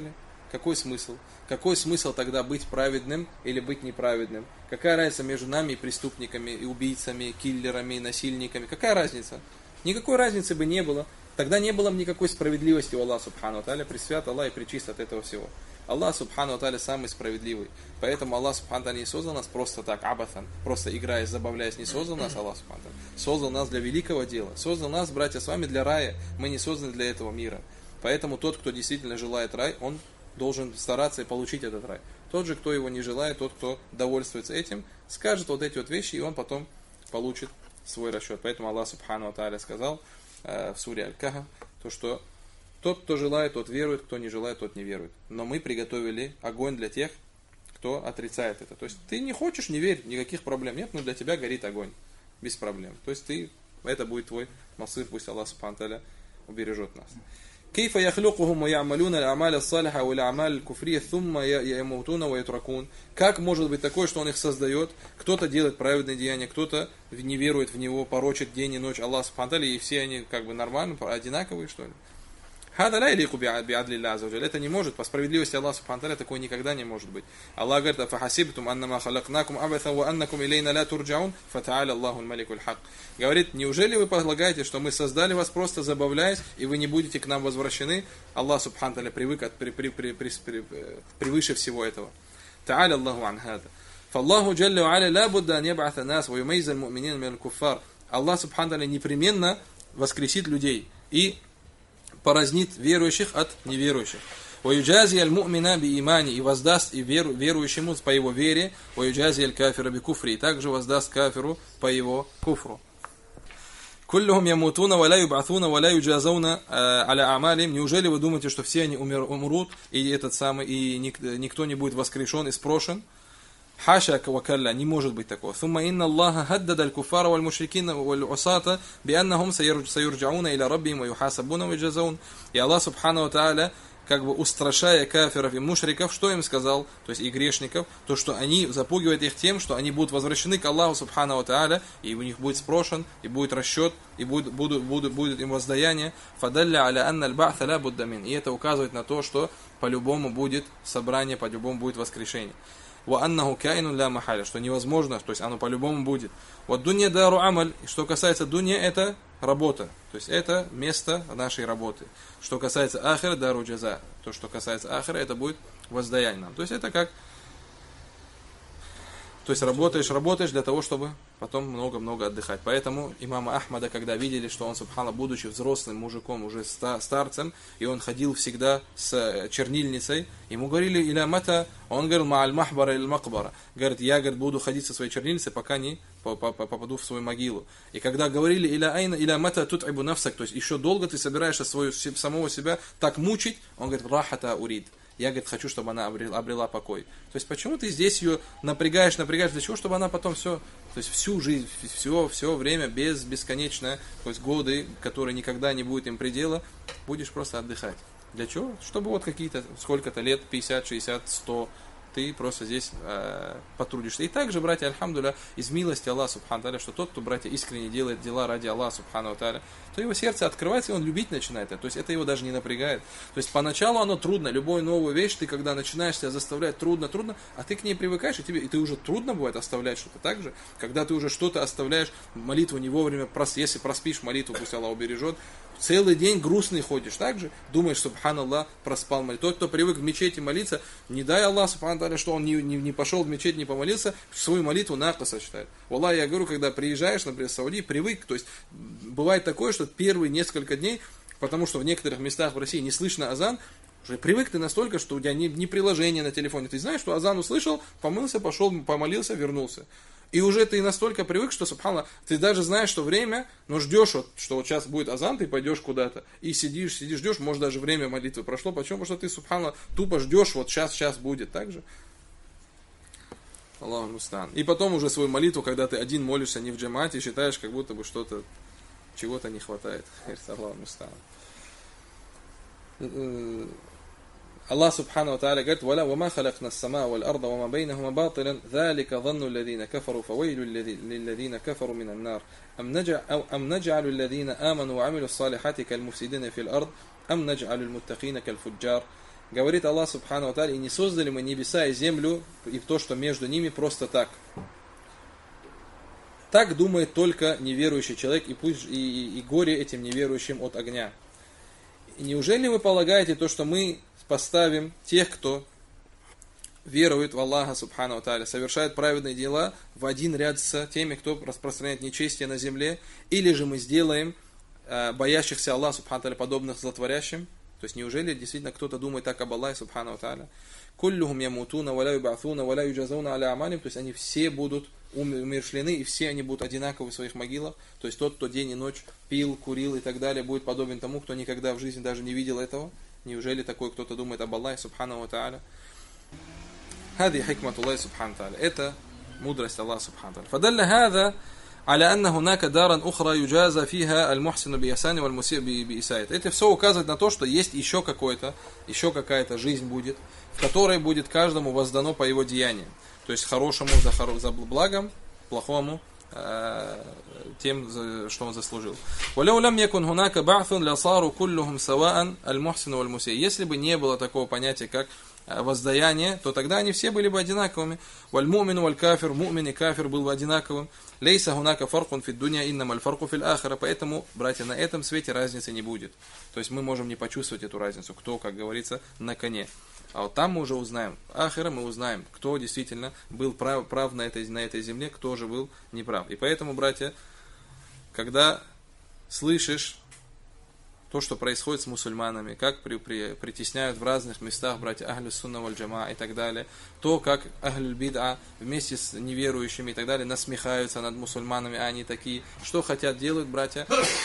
Какой смысл? Какой смысл тогда быть праведным или быть неправедным? Какая разница между нами и преступниками, и убийцами, киллерами, и насильниками? Какая разница? Никакой разницы бы не было. Тогда не было бы никакой справедливости у Аллаха Субхану Тааля, пресвят Аллах и пречист от этого всего. Аллах Субхану Тааля самый справедливый. Поэтому Аллах Субхану Тааля не создал нас просто так, абатан, просто играясь, забавляясь. Не создал нас Аллах Субхану Тааля. Создал нас для великого дела. Создал нас, братья, с вами для рая. Мы не созданы для этого мира. Поэтому тот, кто действительно желает рай, он должен стараться и получить этот рай. Тот же, кто его не желает, тот, кто довольствуется этим, скажет вот эти вот вещи, и он потом получит свой расчет. Поэтому Аллах Субхану Тааля сказал в суре Аль-Кахф, то что тот, кто желает, тот верует, кто не желает, тот не верует. Но мы приготовили огонь для тех, кто отрицает это. То есть ты не хочешь, не верь, никаких проблем нет, но для тебя горит огонь. Без проблем. То есть это будет твой масыр, пусть Аллах Субхану Тааля убережет нас. كيف يخلقهم ويعملون الأعمال الصالحة والأعمال الكفرية ثم يموتون ويتركون. Как может быть такое, что он их создает? Кто-то делает праведные деяния, кто-то не верует в него, порочит день и ночь Аллах Субхану Тааля, и все они как бы нормально, одинаковые, что ли? Это не может, по справедливости Аллаха Субхану Тааля такое никогда не может быть. Аллах говорит: «Афахасибтум аннама халакнакум абатхан ва аннакум илейна ла турджаун, фатааля Аллаху аль-маликуль хак». Говорит: неужели вы полагаете, что мы создали вас просто забавляясь, и вы не будете к нам возвращены? Аллах Субхану Тааля превыше всего этого. Тааля Аллаху ан хада. Фаллаху джалля ва аля ла будда ан яб'ата нас ва юмайза аль-му'минин мин аль-куффар. Аллах Субхану Тааля непременно воскресит людей и поразнит верующих от неверующих. وَيُجَازِيَ الْمُؤْمِنَ بِإِيمَانِ, и воздаст и верующему по его вере, وَيُجَازِيَ الْكَافِرَ بِكُفْرِ, и также воздаст кафиру по его куфру. كُلُّهُمْ يَمُوتُونَ وَلَا يُبْعَثُونَ وَلَا يُجَازَوْنَ عَلَى أَعْمَالِهِمْ. Неужели вы думаете, что все они умрут, и никто не будет воскрешен и спрошен? حاشا وكلا, не может быть такого. ثم إن الله هدد الكفار والمشركين والعصاة بأنهم سيرجعون إلى ربهم ويحاسبون ويجزون. И Аллах Субхану ва Тааля, как бы устрашая кафиров и мушриков, что им сказал, то есть и грешников, то что они запугивают их тем, что они будут возвращены к Аллаху Субхану ва Тааля, и у них будет спрошен, и будет расчет, и будет им воздаяние. فَدَلَّ عَلَى أَنَّ الْبَعْثَ لَا بُدَّ مِنْ. И это указывает на то, что по-любому будет собрание, по-любому будет воскрешение. وَأَنَّهُ كَائِنٌ لَا مَحَالَ, что невозможно, то есть оно по-любому будет. وَالدُّنْيَا دَارُ عَمَلь. Что касается дунья, это работа, то есть это место нашей работы. Что касается ахира, дару джаза. То, что касается ахира, это будет воздаяние нам. То есть это как... То есть работаешь для того, чтобы потом много-много отдыхать. Поэтому имама Ахмада, когда видели, что он, субхана, будучи взрослым мужиком, уже старцем, и он ходил всегда с чернильницей, ему говорили: «Иля мата», он говорил: «Ма'аль махбара иль макбара». Говорит: я, говорит, буду ходить со своей чернильницей, пока не попаду в свою могилу. И когда говорили: «Иля айна, иля мата тут'ибу нафсак», то есть еще долго ты собираешься самого себя так мучить, он говорит: «Рахата урид». Я, говорит, хочу, чтобы она обрела покой. То есть, почему ты здесь ее напрягаешь, для чего? Чтобы она потом все, то есть, всю жизнь, все время, бесконечное, то есть, годы, которые никогда не будет им предела, будешь просто отдыхать. Для чего? Чтобы вот какие-то, сколько-то лет, 50, 60, 100, ты просто здесь потрудишься. И также, братья, альхамдулилля, из милости Аллаха Субхану Тааля, что тот, кто, братья, искренне делает дела ради Аллаха Субхану Тааля, то его сердце открывается, и он любить начинает это. То есть это его даже не напрягает. То есть поначалу оно трудно. Любую новую вещь, ты когда начинаешь себя заставлять трудно, а ты к ней привыкаешь, и ты уже трудно бывает оставлять что-то. Так же, когда ты уже что-то оставляешь, молитву не вовремя, если проспишь молитву, пусть Аллах убережет, целый день грустный ходишь, так же думаешь: субханаллах, проспал молитву. Тот, кто привык в мечети молиться, не дай Аллах Субхану Тааля, что он не пошел в мечеть, не помолился, свою молитву накоса считает. Валлах, я говорю, когда приезжаешь, например, в Сауди, привык, то есть бывает такое, что первые несколько дней, потому что в некоторых местах в России не слышно азан, уже привык ты настолько, что у тебя не приложение на телефоне, ты знаешь, что азан услышал, помылся, пошел, помолился, вернулся. И уже ты настолько привык, что, субханаллах, ты даже знаешь, что время, но ждешь, что вот сейчас будет азан, ты пойдешь куда-то. И сидишь, ждешь, может даже время молитвы прошло. Почему? Потому что ты, субханаллах, тупо ждешь, вот сейчас будет. Так же? Аллаху мустаан. И потом уже свою молитву, когда ты один молишься, не в джамате, считаешь, как будто бы чего-то не хватает. Аллаху мустаан. Аллах Субхану ва Тааля говорит: «Вама халакна ас-самаа валь арда вама бейнахума батилан, залика занну алладина кафару фавейлю лилладина кафару минан нар. Ам надж'алу алладина аману ва амилу ас-салихати каль муфсидина фил ард, ам надж'алу аль-муттакина каль фуджар». говорит Аллах Субхану ва Тааля, и не создали мы небеса и землю, и то, что между ними, просто так. Так думает только неверующий человек, и горе этим неверующим от огня. И неужели вы полагаете то, что мы поставим тех, кто верует в Аллаха Субхану ва Тааля, совершает праведные дела, в один ряд с теми, кто распространяет нечестие на земле, или же мы сделаем боящихся Аллаха Субхану ва Тааля подобных злотворящим? То есть неужели действительно кто-то думает так об Аллахе Субхану ва Тааля? Куллюхум ямутуна, валя юба'thуна, валя юджазауна аля амалим. То есть они все будут умершлены, и все они будут одинаковы в своих могилах. То есть тот, кто день и ночь пил, курил и так далее, будет подобен тому, кто никогда в жизни даже не видел этого. Неужели такой кто-то думает об Аллахе Субхану ва Тааля? هذه حكمة الله سبحانه وتعالى. Это мудрость Аллаха Субхану ва Тааля. فدل هذا على أن هناك دارا أخرى يجازى فيها المحسن بإحسانه والمسيء بإساءته. Это все указывает на то, что есть еще какая-то жизнь будет, в которой будет каждому воздано по его деяниям. То есть хорошему за благом, плохому тем, что он заслужил. ولو لم يكن هناك بعث لصاروا كلهم سواء المحسن والمسيء. Если бы не было такого понятия, как воздаяние, то тогда они все были бы одинаковыми. Валь-мумин, валь-кафир, мумин и кафир был бы одинаковым. Лейса хунака фаркун фид дуня, иннама аль-фарку фил ахира. Поэтому, братья, на этом свете разницы не будет. То есть мы можем не почувствовать эту разницу, кто, как говорится, на коне. А вот там мы уже узнаем, ахира мы узнаем, кто действительно был прав на этой земле, кто же был неправ. И поэтому, братья, когда слышишь то, что происходит с мусульманами, как притесняют в разных местах братья Ахлю Сунна валь Джама и так далее, то, как Ахлюль Бид'a вместе с неверующими и так далее насмехаются над мусульманами, а они такие, что хотят делают, братья,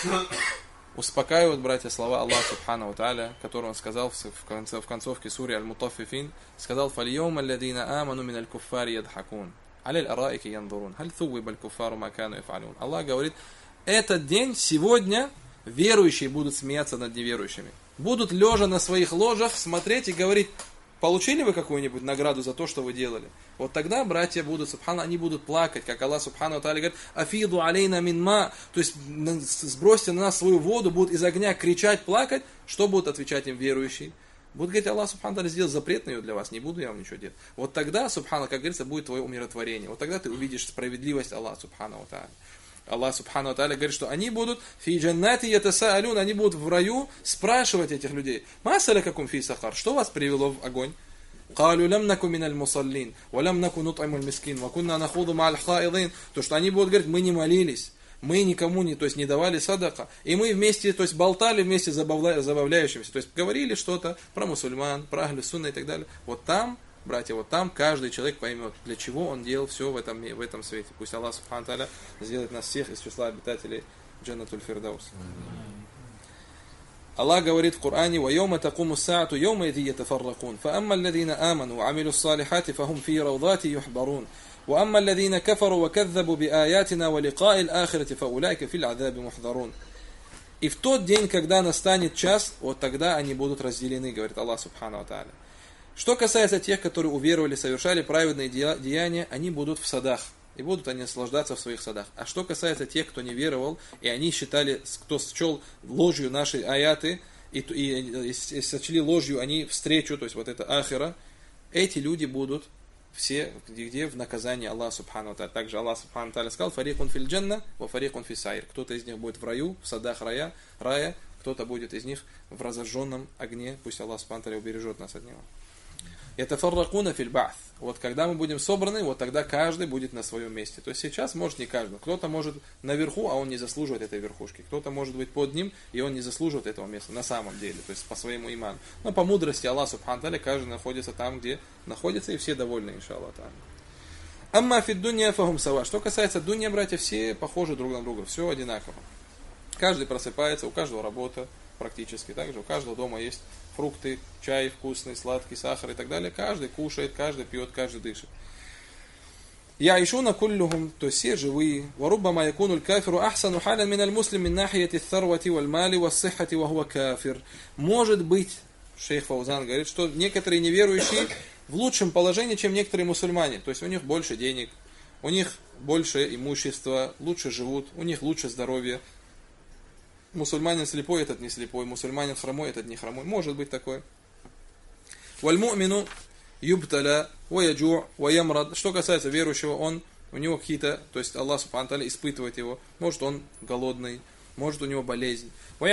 успокаивают, братья, слова Аллаха Субхану ва Тааля, который он сказал в концовке сури Аль-Мутаффифин, сказал: «Фаль-йома алладина аману мин аль-куффари ядхакун, аль араики яндурун, халь thuwиба аль-куффару ма кану яф'алун». Аллах говорит, этот день, сегодня, верующие будут смеяться над неверующими. Будут лежа на своих ложах смотреть и говорить: получили вы какую-нибудь награду за то, что вы делали? Вот тогда братья будут, субхана, они будут плакать, как Аллах Субхану ва Тааля говорит: афиду алейна мин ма, то есть сбросьте на нас свою воду, будут из огня кричать, плакать. Что будут отвечать им верующие? Будут говорить: Аллах Субхану ва Тааля сделал запрет на ее для вас, не буду я вам ничего делать. Вот тогда, субхана, как говорится, будет твое умиротворение. Вот тогда ты увидишь справедливость Аллаха Субхану ва Тааля. Аллах Субхану ва Тааля говорит, что они будут фи джаннати ятасаалюн, они будут в раю спрашивать этих людей: ма салякакум фи сахар, что вас привело в огонь? Калю лям наку миналь мусаллин, ва лям наку нут'имуль мискин, ва кунна нахуду ма'аль хаидин. То, что они будут говорить: мы не молились, мы никому не давали садака, и мы вместе, то есть болтали вместе забавляющимися, то есть говорили что-то про мусульман, про ахлю сунна и так далее. Вот там, братья, вот там каждый человек поймет, для чего он делал все в этом свете. Пусть Аллах Субхану Тааля сделает нас всех из числа обитателей Джаннатуль Фирдаус. Аллах говорит в Коране: «Вайома такуму саату, йома иди ятафарракун, фаамма алладина аману, амилу салихати, фахум фи раудати юхбарун, ва амма алладина кафару, ва кадзабу би аятина, ва ликаи ал-ахирати, фаулайка фил адаби мухдарун». И в тот день, когда настанет час, вот тогда они будут разделены, говорит Аллах Субхану ва Тааля. Что касается тех, которые уверовали, совершали праведные деяния, они будут в садах. И будут они наслаждаться в своих садах. А что касается тех, кто не веровал, и они считали, кто счел ложью наши аяты, и сочли ложью они встречу, то есть вот это ахира, эти люди будут все, где в наказании Аллаха Субхану ва Тааля. Также Аллах Субхану ва Тааля сказал: «Фарикун филь джанна, ва фарикун фи сайр». Кто-то из них будет в раю, в садах рая, кто-то будет из них в разожженном огне. Пусть Аллах Субхану ва Тааля убережет нас от него. Ятафарракуна филь ба'th. Вот когда мы будем собраны, вот тогда каждый будет на своем месте. То есть сейчас может не каждый. Кто-то может наверху, а он не заслуживает этой верхушки. Кто-то может быть под ним, и он не заслуживает этого места на самом деле. То есть по своему иману. Но по мудрости Аллаха Субхану Тааля каждый находится там, где находится, и все довольны, иншаллах. Амма фид дунья фахум сава. Что касается дунья, братья, все похожи друг на друга. Все одинаково. Каждый просыпается, у каждого работа практически. Также у каждого дома есть фрукты, чай вкусный, сладкий, сахар и так далее. Каждый кушает, каждый пьет, каждый дышит. Яишуна куллюхум, то есть все живые. Варуббама якунуль кафиру ахсану халян миналь муслим мин нахияти thарвати валь мали ва сиххати ва хуа кафир. Может быть, шейх Фаузан говорит, что некоторые неверующие в лучшем положении, чем некоторые мусульмане. То есть у них больше денег, у них больше имущества, лучше живут, у них лучше здоровье. Мусульманин слепой, этот не слепой. Мусульманин хромой, этот не хромой. Может быть такое. Валь-му'мину юбталя ва яджу' ва ямрад. Что касается верующего, у него какие-то, то есть Аллах Субхану Тааля испытывает его. Может он голодный, может у него болезнь. И у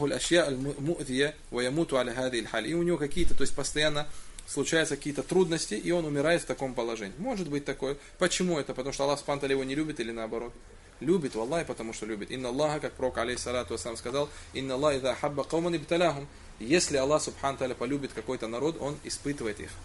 него какие-то, то есть постоянно случаются какие-то трудности, и он умирает в таком положении. Может быть такое. Почему это? Потому что Аллах Субхану Тааля его не любит или наоборот? Любит, валлахи, потому что любит. Инна Аллаха, как пророк алейхиссалату вассалам сказал, инна Аллах ида хабба кауман ибталяхум. Если Аллах Субхану Тааля полюбит какой-то народ, он испытывает их.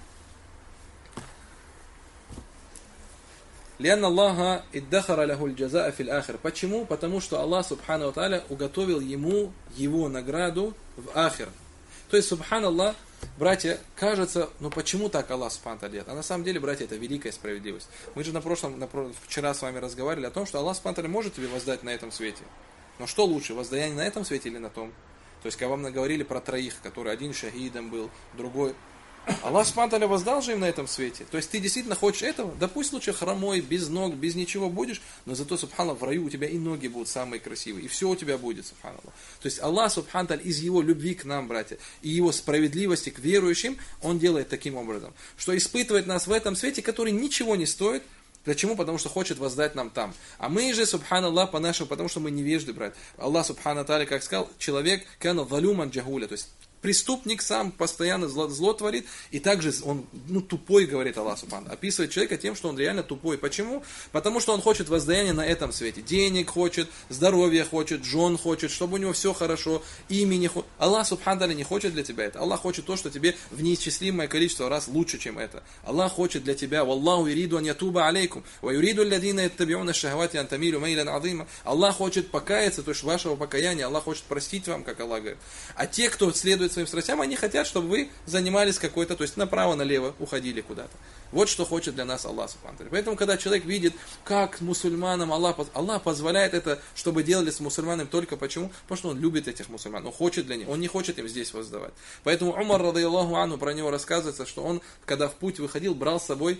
Лианна Аллаха иддахара лахуль джазаа фил ахир. Почему? Потому что Аллах Субхану Тааля уготовил ему его награду в ахир. То есть, субханаллах, братья, кажется, почему так Аллах Субхану Тааля делает? А на самом деле, братья, это великая справедливость. Мы же вчера с вами разговаривали о том, что Аллах Субхану Тааля может тебе воздать на этом свете. Но что лучше, воздаяние на этом свете или на том? То есть, когда вам наговорили про троих, который один шахидом был, другой... Аллах Субхану Тааля воздал же им на этом свете. То есть ты действительно хочешь этого? Да пусть лучше хромой, без ног, без ничего будешь, но зато, субханаллах, в раю у тебя и ноги будут самые красивые, и все у тебя будет, субханаллах. То есть Аллах Субхану Тааля из его любви к нам, братья, и его справедливости к верующим, он делает таким образом, что испытывает нас в этом свете, который ничего не стоит. Почему? Потому что хочет воздать нам там. А мы же, субханаллах, по-нашему, потому что мы невежды, брат. Аллах Субхану Тааля, как сказал, человек, кана залюман джагуля, то есть преступник сам постоянно зло творит, и также он тупой, говорит Аллах Субхану. Описывает человека тем, что он реально тупой. Почему? Потому что он хочет воздаяния на этом свете. Денег хочет, здоровья хочет, жен хочет, чтобы у него все хорошо, имени хочет. Аллах Субхану Тааля не хочет для тебя это. Аллах хочет то, что тебе в неисчислимое количество раз лучше, чем это. Аллах хочет для тебя, валлаху юриду ан ятуба алейкум, ва юриду алладина яттабиуна шахавати ан тамилу мейлян азима. Аллах хочет покаяться, то есть вашего покаяния, Аллах хочет простить вам, как Аллах говорит. А те, кто следует своим страстям, они хотят, чтобы вы занимались какой-то, то есть направо-налево уходили куда-то. Вот что хочет для нас Аллах Субхану Тааля. Поэтому, когда человек видит, как мусульманам Аллах позволяет это, чтобы делали с мусульманами только почему? Потому что он любит этих мусульман, он хочет для них, он не хочет им здесь воздавать. Поэтому Умар, радийаллаху анху, про него рассказывается, что он, когда в путь выходил, брал с собой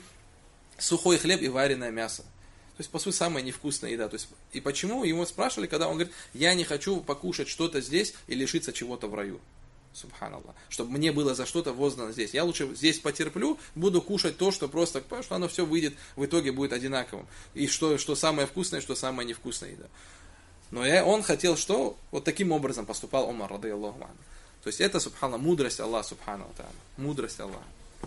сухой хлеб и вареное мясо. То есть, по сути, самая невкусная еда. То есть, и почему? Его спрашивали, когда он говорит, я не хочу покушать что-то здесь и лишиться чего-то в раю. Субханаллах. Чтобы мне было за что-то воздано здесь. Я лучше здесь потерплю, буду кушать то, что просто, потому что оно все выйдет, в итоге будет одинаковым. И что самое вкусное, что самая невкусная еда. Но он хотел, что вот таким образом поступал Умар, радийаллаху анху. То есть это, субханаллах, мудрость Аллаха, субхану тааля. Мудрость Аллаха.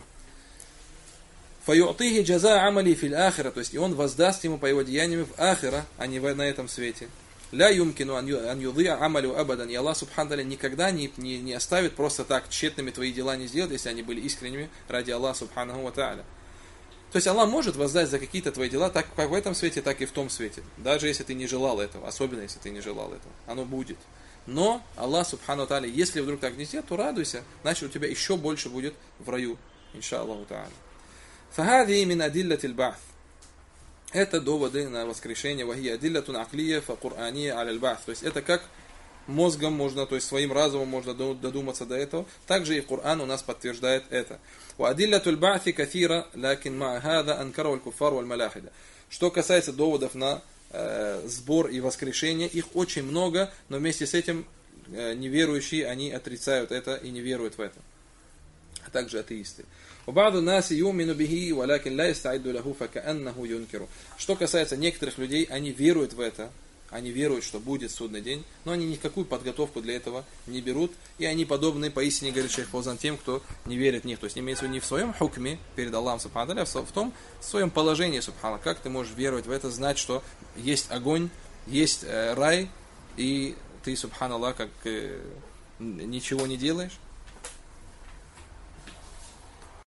Фаю'тихи джаза амали фил ахира. То есть и он воздаст ему по его деяниям в ахира, а не на этом свете. Ля юмкину ан юдия амалю абадан. И Аллах Субхану Тааля никогда не оставит просто так тщетными твои дела не сделать, если они были искренними ради Аллаха Субхану ва Тааля. То есть Аллах может воздать за какие-то твои дела, так как в этом свете, так и в том свете. Даже если ты не желал этого, особенно если ты не желал этого. Оно будет. Но Аллах Субхану Тааля, если вдруг так не сделает, то радуйся, значит у тебя еще больше будет в раю. Иншаллаху Тааля. Фахади мин адиллатил ба'th. Это доводы на воскрешение. Вахия адиллатун аклия фа кур'ания аляль ба'th. То есть это как мозгом можно, то есть своим разумом можно додуматься до этого. Также и Коран у нас подтверждает это. Ва адиллатуль ба'thi кафира, лакин ма хада анкару аль-куффар валь маляхида. Что касается доводов на сбор и воскрешение, их очень много, но вместе с этим неверующие, они отрицают это и не веруют в это. А также атеисты. Что касается некоторых людей, они веруют в это, они веруют, что будет судный день, но они никакую подготовку для этого не берут, и они подобны, поистине, говорит шейх Фаузан, тем, кто не верит в них. То есть имеется в виду не в своем хукме перед Аллахом, субхану тааля, а в своем положении, субхану. Как ты можешь веровать в это, знать, что есть огонь, есть рай, и ты, субхану Аллах, как ничего не делаешь?